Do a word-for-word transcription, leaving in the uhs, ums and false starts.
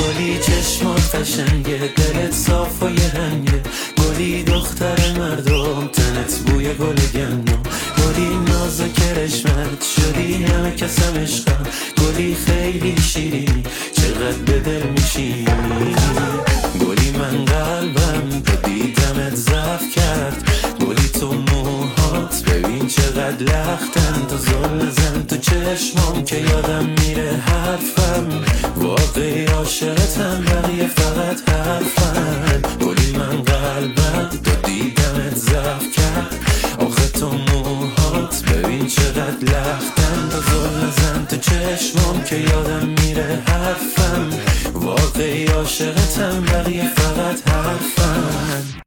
گلی چشمات قشنگه، دلت صاف و یه رنگه، گلی دختر مردم، تنت بوی گل گندم، گلی ناز و کرشمت شدی همه کسم عشقم، گلی خیلی شیرینی چقدر به دل میشینی، گلی من قلبم تو دیدمت ضعف کرد، گلی تو موهات ببین چقدر لختن، تو زل زن تو چشمام که یادم میره حرفم، واقعی عاشقتم بقیه فقط حرفن، گلی من قلبم تو دیدمت ضعف کرد، آخه تو موهات ببین چقدر لختن، تو زل زن تو چشمام که یادم میره حرفم، واقعی عاشقتم بقیه فقط حرفن.